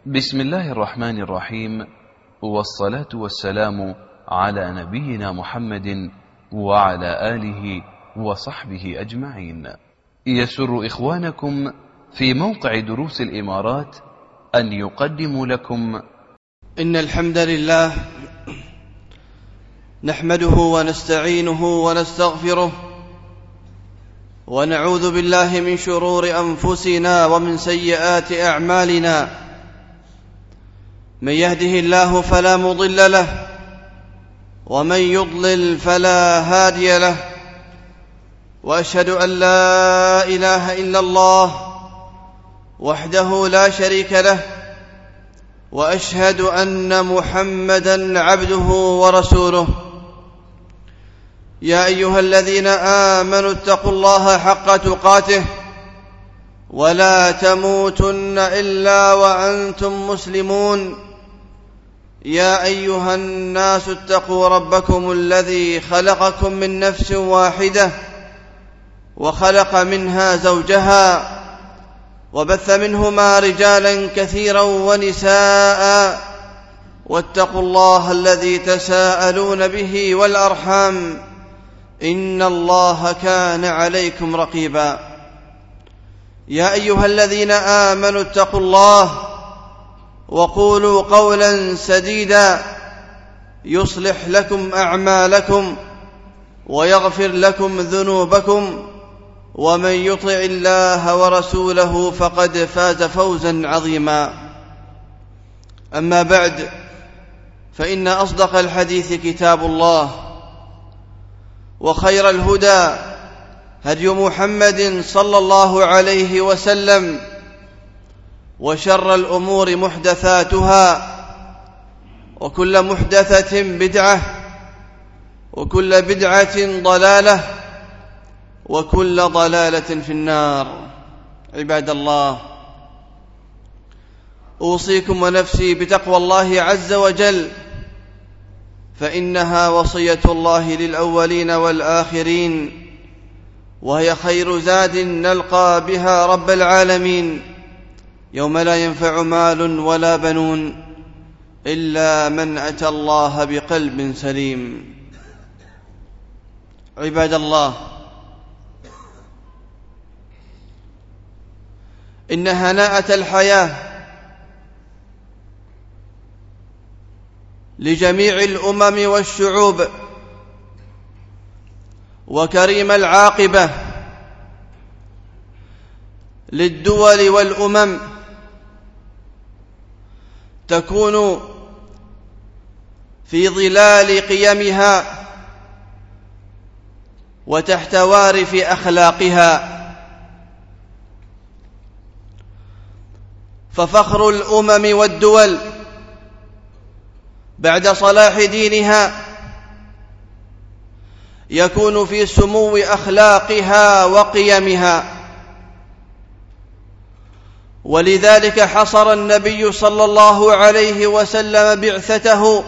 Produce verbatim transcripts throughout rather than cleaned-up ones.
بسم الله الرحمن الرحيم، والصلاة والسلام على نبينا محمد وعلى آله وصحبه أجمعين. يسر إخوانكم في موقع دروس الإمارات أن يقدموا لكم إن الحمد لله نحمده ونستعينه ونستغفره ونعوذ بالله من شرور أنفسنا ومن سيئات أعمالنا. من يهده الله فلا مضل له ومن يضلل فلا هادي له، وأشهد أن لا إله إلا الله وحده لا شريك له، وأشهد أن محمدًا عبده ورسوله. يا أيها الذين آمنوا اتقوا الله حق تقاته ولا تموتن إلا وأنتم مسلمون. يا أيها الناس اتقوا ربكم الذي خلقكم من نفس واحدة وخلق منها زوجها وبث منهما رجالا كثيرا ونساء، واتقوا الله الذي تساءلون به والأرحام إن الله كان عليكم رقيبا. يا أيها الذين آمنوا اتقوا الله وقولوا قولا سديدا يصلح لكم أعمالكم ويغفر لكم ذنوبكم، ومن يطع الله ورسوله فقد فاز فوزا عظيما. أما بعد، فإن أصدق الحديث كتاب الله، وخير الهدى هدي محمد صلى الله عليه وسلم، وشر الأمور محدثاتها، وكل محدثة بدعة، وكل بدعة ضلالة، وكل ضلالة في النار. عباد الله، أوصيكم ونفسي بتقوى الله عز وجل، فإنها وصية الله للأولين والآخرين، وهي خير زاد نلقى بها رب العالمين يوم لا ينفع مال ولا بنون إلا من أتى الله بقلب سليم. عباد الله، إن هناءة الحياة لجميع الأمم والشعوب، وكريم العاقبة للدول والأمم تكون في ظلال قيمها وتحت وارف أخلاقها. ففخر الأمم والدول بعد صلاح دينها يكون في سمو أخلاقها وقيمها. ولذلك حصر النبي صلى الله عليه وسلم بعثته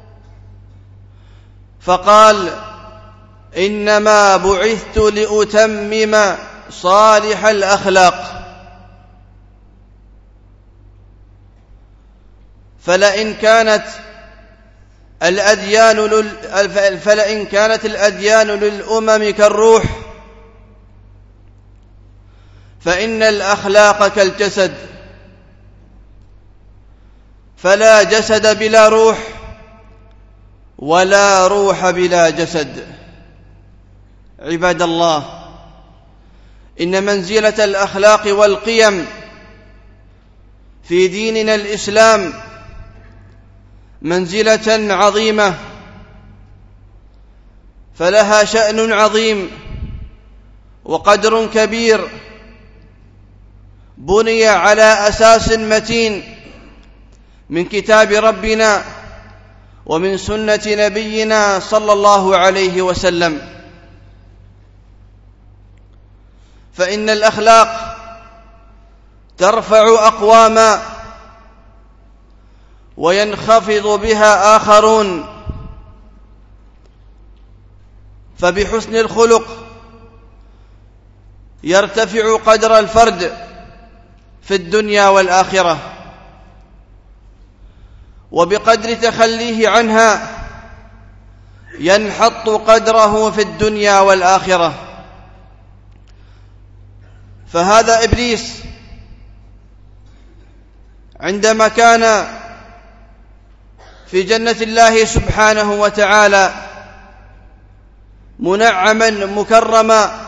فقال: إنما بعثت لأتمم صالح الأخلاق. فلئن كانت الأديان لل... فلئن كانت الأديان للأمم كالروح، فإن الأخلاق كالجسد، فلا جسد بلا روح، ولا روح بلا جسد. عباد الله، إن منزلة الأخلاق والقيم في ديننا الإسلام منزلة عظيمة، فلها شأن عظيم وقدر كبير، بني على أساس متين من كتاب ربنا ومن سنة نبينا صلى الله عليه وسلم. فإن الأخلاق ترفع أقواما وينخفض بها آخرون. فبحسن الخلق يرتفع قدر الفرد في الدنيا والآخرة، وبقدر تخليه عنها ينحط قدره في الدنيا والآخرة. فهذا إبليس عندما كان في جنة الله سبحانه وتعالى منعما مكرما،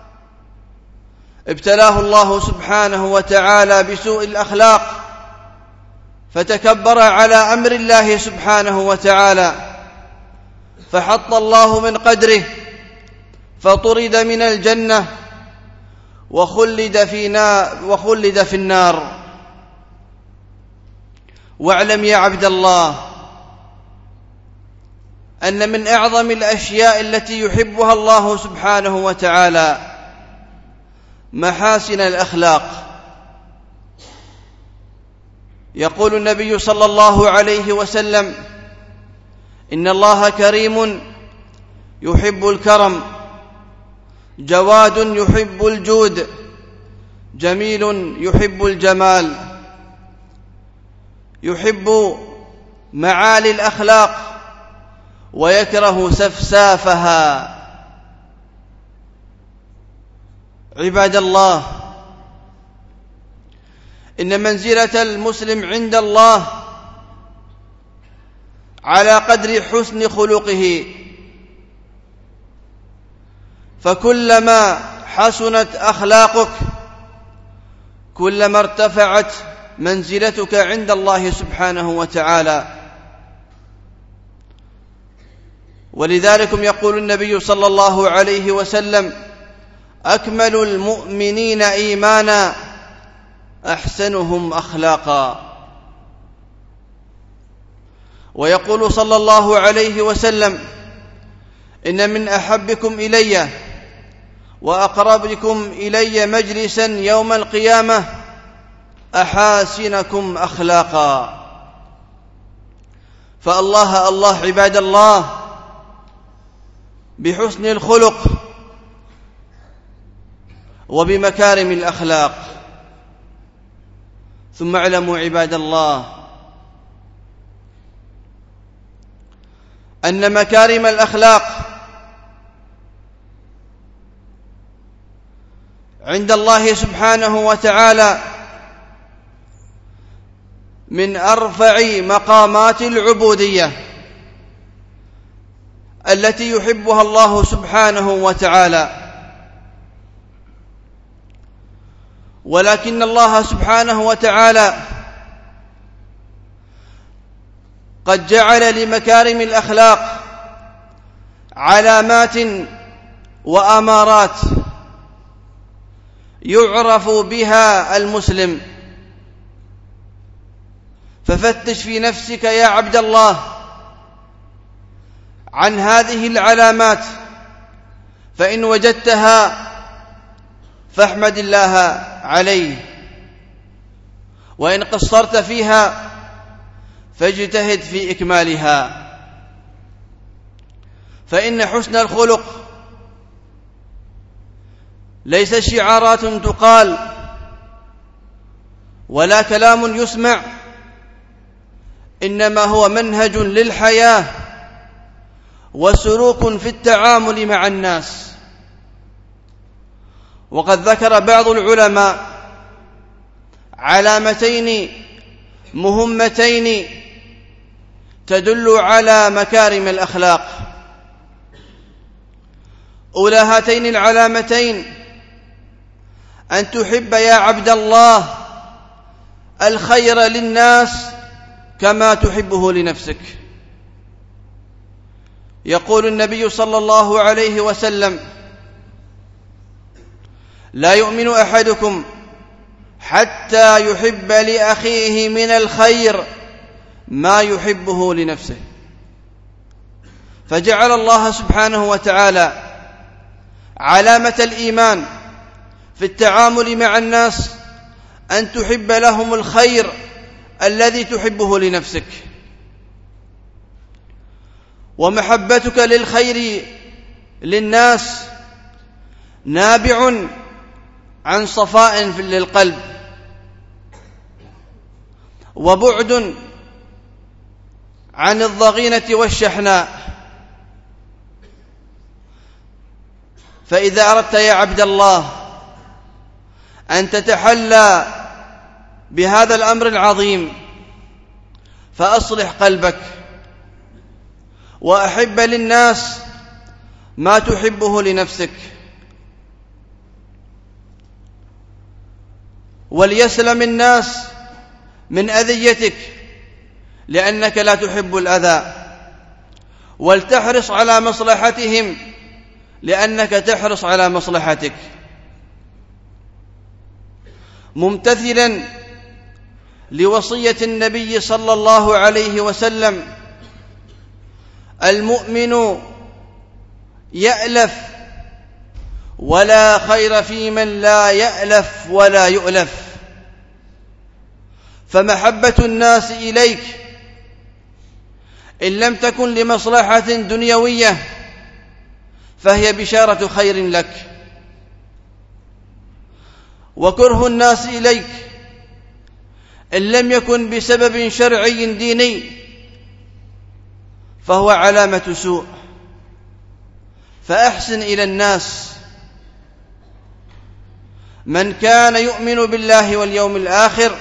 ابتلاه الله سبحانه وتعالى بسوء الأخلاق فتكبر على أمر الله سبحانه وتعالى، فحط الله من قدره فطرد من الجنة وخلد في نار وخلد في النار. واعلم يا عبد الله أن من أعظم الأشياء التي يحبها الله سبحانه وتعالى محاسن الأخلاق. يقول النبي صلى الله عليه وسلم: إن الله كريم يحب الكرم، جواد يحب الجود، جميل يحب الجمال، يحب معالي الأخلاق ويكره سفسافها. عباد الله، إن منزلة المسلم عند الله على قدر حسن خلقه، فكلما حسنت أخلاقك كلما ارتفعت منزلتك عند الله سبحانه وتعالى. ولذلك يقول النبي صلى الله عليه وسلم: أكمل المؤمنين إيمانا أحسنهم أخلاقا. ويقول صلى الله عليه وسلم: إن من أحبكم إلي وأقربكم إلي مجلسا يوم القيامة أحاسنكم أخلاقا. فالله الله عباد الله بحسن الخلق وبمكارم الأخلاق. ثم اعلموا عباد الله أن مكارم الأخلاق عند الله سبحانه وتعالى من أرفع مقامات العبودية التي يحبها الله سبحانه وتعالى. ولكن الله سبحانه وتعالى قد جعل لمكارم الأخلاق علامات وأمارات يعرف بها المسلم. ففتش في نفسك يا عبد الله عن هذه العلامات، فإن وجدتها فاحمد الله عليه، وإن قصرت فيها فاجتهد في إكمالها. فإن حسن الخلق ليس شعارات تقال ولا كلام يسمع، إنما هو منهج للحياة وسلوك في التعامل مع الناس. وقد ذكر بعض العلماء علامتين مهمتين تدل على مكارم الأخلاق. أولى هاتين العلامتين أن تحب يا عبد الله الخير للناس كما تحبه لنفسك. يقول النبي صلى الله عليه وسلم: لا يؤمن أحدكم حتى يحب لأخيه من الخير ما يحبه لنفسه. فجعل الله سبحانه وتعالى علامة الإيمان في التعامل مع الناس أن تحب لهم الخير الذي تحبه لنفسك. ومحبتك للخير للناس نابع عن صفاء في للقلب، وبعد عن الضغينة والشحناء. فإذا أردت يا عبد الله أن تتحلى بهذا الأمر العظيم فأصلح قلبك، وأحب للناس ما تحبه لنفسك، وليسلم الناس من أذيتك لأنك لا تحب الأذى، ولتحرص على مصلحتهم لأنك تحرص على مصلحتك، ممتثلا لوصية النبي صلى الله عليه وسلم: المؤمن يألف ولا خير في من لا يألف ولا يؤلف. فمحبة الناس إليك إن لم تكن لمصلحة دنيوية فهي بشارة خير لك، وكره الناس إليك إن لم يكن بسبب شرعي ديني فهو علامة سوء. فأحسن إلى الناس. من كان يؤمن بالله واليوم الآخر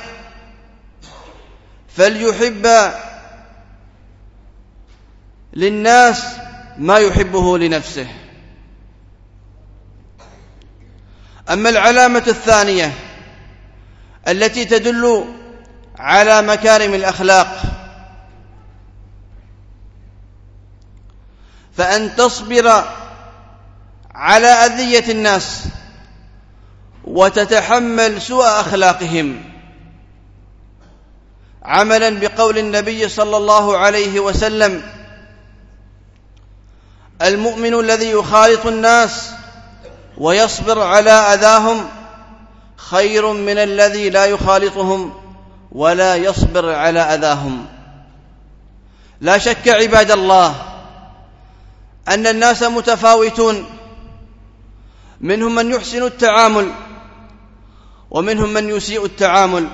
فليحب للناس ما يحبه لنفسه. أما العلامة الثانية التي تدل على مكارم الأخلاق فأن تصبر على أذية الناس وتتحمل سوء أخلاقهم، عملا بقول النبي صلى الله عليه وسلم: المؤمن الذي يخالط الناس ويصبر على أذاهم خير من الذي لا يخالطهم ولا يصبر على أذاهم. لا شك عباد الله أن الناس متفاوتون، منهم من يحسن التعامل ومنهم من يسيء التعامل.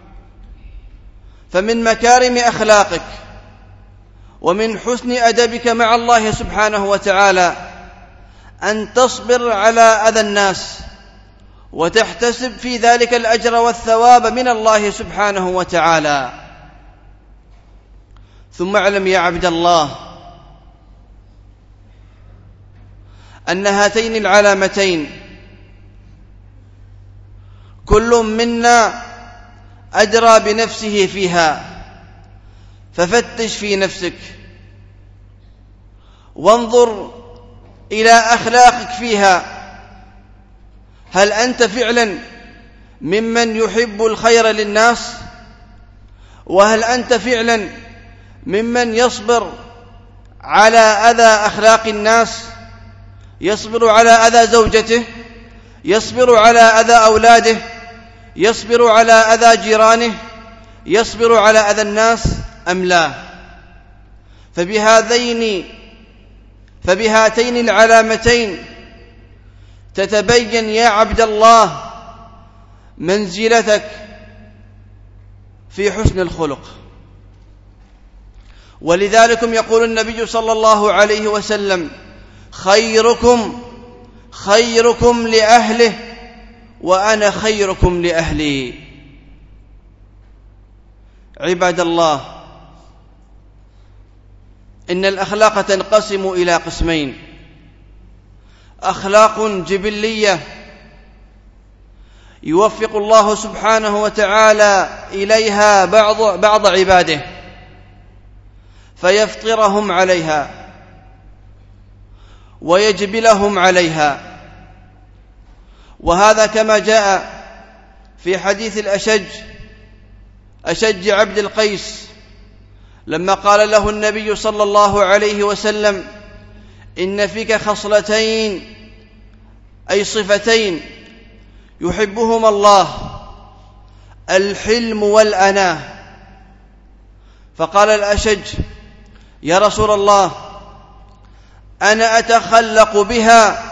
فمن مكارم أخلاقك ومن حسن أدبك مع الله سبحانه وتعالى أن تصبر على أذى الناس وتحتسب في ذلك الأجر والثواب من الله سبحانه وتعالى. ثم اعلم يا عبد الله أن هاتين العلامتين كل منا أدرى بنفسه فيها، ففتش في نفسك وانظر إلى أخلاقك فيها. هل أنت فعلا ممن يحب الخير للناس؟ وهل أنت فعلا ممن يصبر على أذى أخلاق الناس؟ يصبر على أذى زوجته، يصبر على أذى أولاده، يصبر على أذى جيرانه، يصبر على أذى الناس أم لا؟ فبهذين فبهاتين العلامتين تتبين يا عبد الله منزلتك في حسن الخلق. ولذلك يقول النبي صلى الله عليه وسلم: خيركم خيركم لأهله وأنا خيركم لأهلي. عباد الله، إن الأخلاق تنقسم إلى قسمين: أخلاق جبلية يوفق الله سبحانه وتعالى إليها بعض, بعض عباده فيفطرهم عليها ويجبلهم عليها. وهذا كما جاء في حديث الأشج أشج عبد القيس لما قال له النبي صلى الله عليه وسلم: إن فيك خصلتين أي صفتين يحبهما الله، الحلم والأناة. فقال الأشج: يا رسول الله، أنا أتخلق بها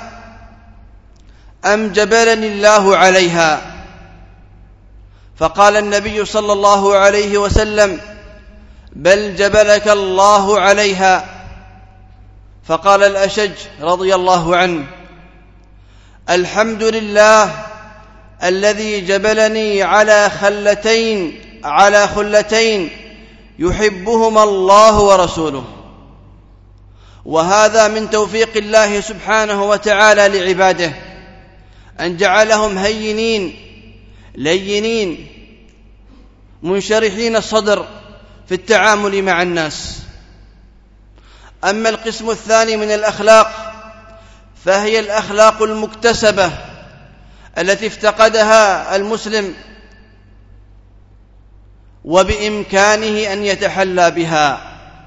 أم جبلني الله عليها؟ فقال النبي صلى الله عليه وسلم: بل جبلك الله عليها. فقال الأشج رضي الله عنه: الحمد لله الذي جبلني على خلتين على خلتين يحبهما الله ورسوله. وهذا من توفيق الله سبحانه وتعالى لعباده، أن جعلهم هينين لينين منشرحين الصدر في التعامل مع الناس. أما القسم الثاني من الأخلاق فهي الأخلاق المكتسبة التي افتقدها المسلم وبإمكانه أن يتحلى بها.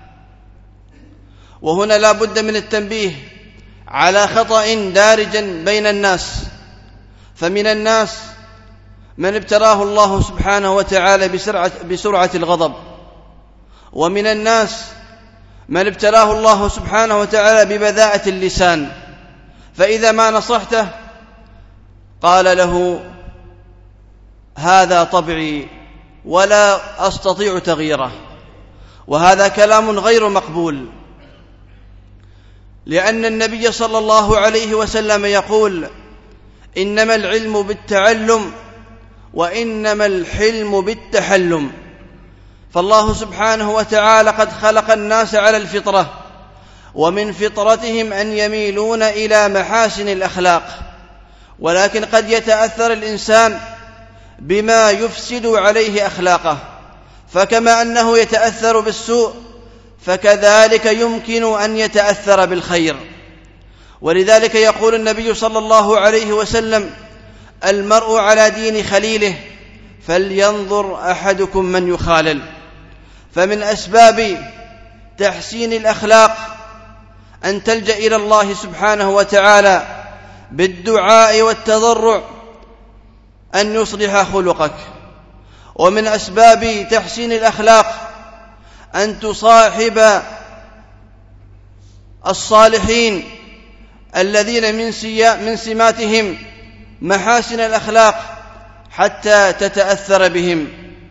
وهنا لا بد من التنبيه على خطأ دارج بين الناس، فمن الناس من ابتلاه الله سبحانه وتعالى بسرعة, بسرعة الغضب، ومن الناس من ابتلاه الله سبحانه وتعالى ببذاءة اللسان، فإذا ما نصحته قال له: هذا طبعي ولا أستطيع تغييره. وهذا كلام غير مقبول، لأن النبي صلى الله عليه وسلم يقول: إنما العلم بالتعلم وإنما الحلم بالتحلم. فالله سبحانه وتعالى قد خلق الناس على الفطرة، ومن فطرتهم أن يميلون إلى محاسن الأخلاق، ولكن قد يتأثر الإنسان بما يفسد عليه أخلاقه، فكما أنه يتأثر بالسوء فكذلك يمكن أن يتأثر بالخير. ولذلك يقول النبي صلى الله عليه وسلم: المرء على دين خليله فلينظر أحدكم من يخالل. فمن أسباب تحسين الأخلاق أن تلجأ إلى الله سبحانه وتعالى بالدعاء والتضرع أن يصلح خلقك. ومن أسباب تحسين الأخلاق أن تصاحب الصالحين الذين من سماتهم محاسن الأخلاق حتى تتأثر بهم.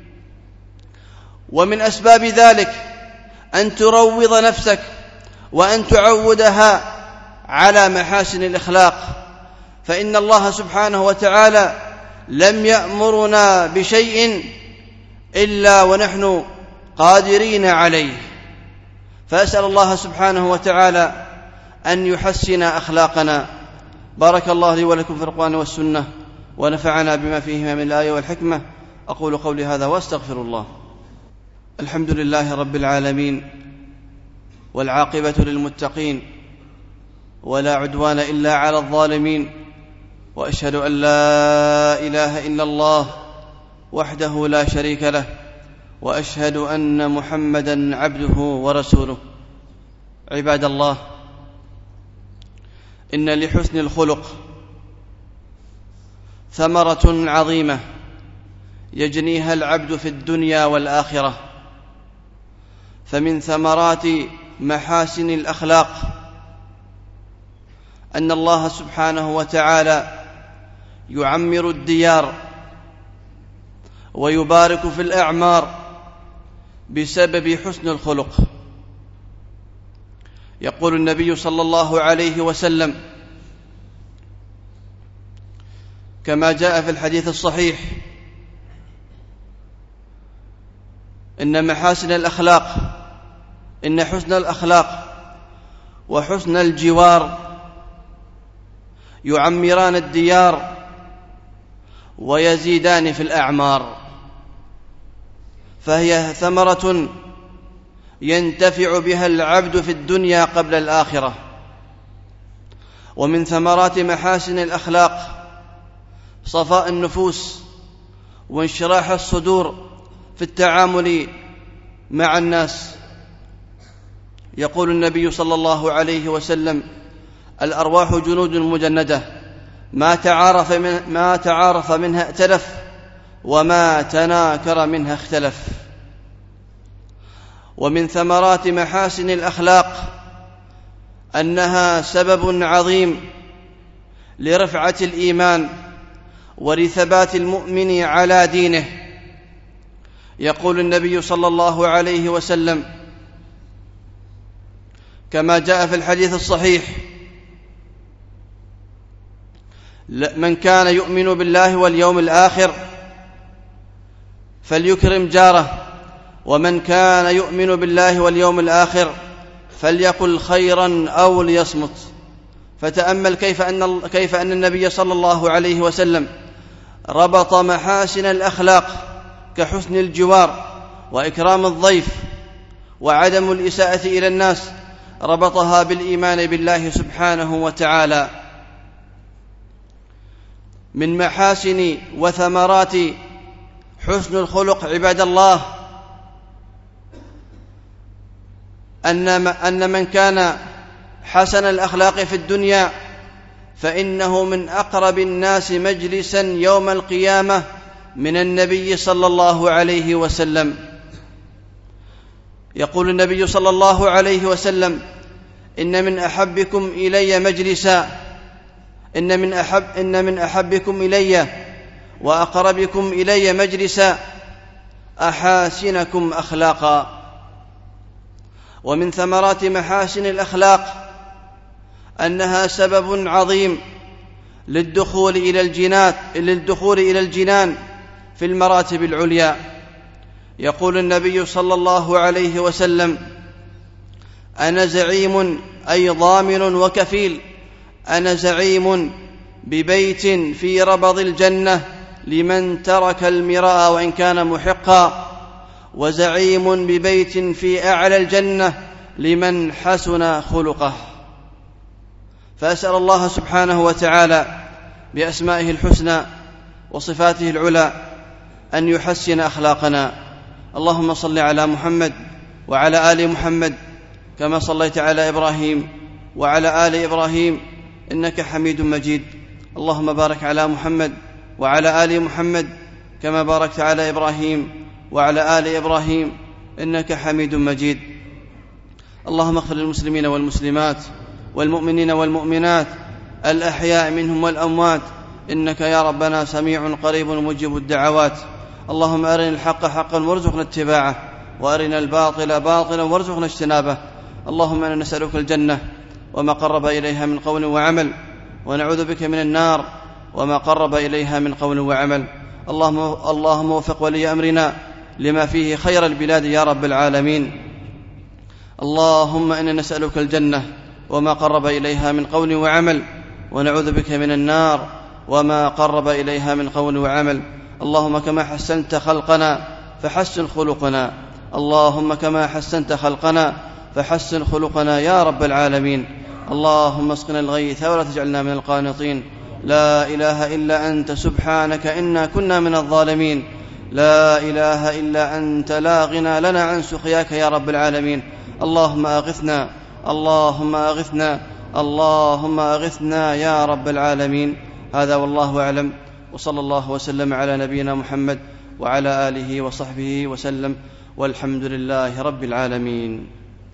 ومن أسباب ذلك أن تروض نفسك وأن تعودها على محاسن الأخلاق، فإن الله سبحانه وتعالى لم يأمرنا بشيء إلا ونحن قادرين عليه. فأسأل الله سبحانه وتعالى أن يحسن أخلاقنا. بارك الله لي ولكم في القرآن والسنة، ونفعنا بما فيهما من الآية والحكمة. أقول قولي هذا وأستغفر الله. الحمد لله رب العالمين، والعاقبة للمتقين، ولا عدوان إلا على الظالمين، وأشهد أن لا إله إلا الله وحده لا شريك له، وأشهد أن محمدًا عبده ورسوله. عباد الله، إن لحسن الخلق ثمرة عظيمة يجنيها العبد في الدنيا والآخرة. فمن ثمرات محاسن الأخلاق أن الله سبحانه وتعالى يعمر الديار ويبارك في الأعمار بسبب حسن الخلق. يقول النبي صلى الله عليه وسلم كما جاء في الحديث الصحيح: إن محاسن الأخلاق إن حسن الأخلاق وحسن الجوار يعمران الديار ويزيدان في الأعمار، فهي ثمرة ينتفع بها العبد في الدنيا قبل الآخرة. ومن ثمرات محاسن الأخلاق صفاء النفوس وانشراح الصدور في التعامل مع الناس. يقول النبي صلى الله عليه وسلم: الأرواح جنود مجندة، ما تعارف, من ما تعارف منها ائتلف، وما تناكر منها اختلف. ومن ثمرات محاسن الأخلاق أنها سبب عظيم لرفعة الإيمان ولثبات المؤمن على دينه. يقول النبي صلى الله عليه وسلم كما جاء في الحديث الصحيح: من كان يؤمن بالله واليوم الآخر فليكرم جاره، ومن كان يؤمن بالله واليوم الآخر فليقل خيرا أو ليصمت. فتأمل كيف أن, كيف أن النبي صلى الله عليه وسلم ربط محاسن الأخلاق كحسن الجوار وإكرام الضيف وعدم الإساءة إلى الناس، ربطها بالإيمان بالله سبحانه وتعالى. من محاسن وثمرات حسن الخلق عباد الله أن من كان حسن الأخلاق في الدنيا فإنه من أقرب الناس مجلسا يوم القيامة من النبي صلى الله عليه وسلم. يقول النبي صلى الله عليه وسلم: إن من أحبكم إلي مجلسا إن من أحب إن من أحبكم إلي وأقربكم إلي مجلسا أحاسنكم أخلاقا. ومن ثمرات محاسن الأخلاق أنها سبب عظيم للدخول إلى الجنات للدخول إلى الجنان في المراتب العليا. يقول النبي صلى الله عليه وسلم: أنا زعيم أي ضامن وكفيل أنا زعيم ببيت في ربض الجنة لمن ترك المراء وإن كان محقا، وزعيم ببيت في أعلى الجنة لمن حسن خلقه. فأسأل الله سبحانه وتعالى بأسمائه الحسنى وصفاته العلى أن يحسن أخلاقنا. اللهم صل على محمد وعلى آل محمد كما صليت على إبراهيم وعلى آل إبراهيم إنك حميد مجيد. اللهم بارك على محمد وعلى آل محمد كما باركت على إبراهيم وعلى آل إبراهيم إنك حميد مجيد. اللهم اغفر للمسلمين والمسلمات والمؤمنين والمؤمنات الأحياء منهم والأموات، إنك يا ربنا سميع قريب مجيب الدعوات. اللهم أرنا الحق حقا وارزقنا اتباعه، وأرنا الباطل باطلا وارزقنا اجتنابه. اللهم إنا نسألك الجنة وما قرب إليها من قول وعمل، ونعوذ بك من النار وما قرب إليها من قول وعمل. اللهم, اللهم وفق ولي أمرنا لما فيه خير البلاد يا رب العالمين. اللهم إنا نسألك الجنة وما قرب إليها من قول وعمل، ونعوذ بك من النار وما قرب إليها من قول وعمل. اللهم كما حسنت خلقنا فحسن خلقنا، اللهم كما حسنت خلقنا فحسن خلقنا يا رب العالمين. اللهم اسقنا الغيث ولا تجعلنا من القانطين. لا إله إلا أنت سبحانك إنا كنا من الظالمين. لا إله إلا أنت لا غنى لنا عن سخياك يا رب العالمين. اللهم أغثنا اللهم أغثنا اللهم أغثنا يا رب العالمين. هذا والله أعلم، وصلى الله وسلم على نبينا محمد وعلى آله وصحبه وسلم، والحمد لله رب العالمين.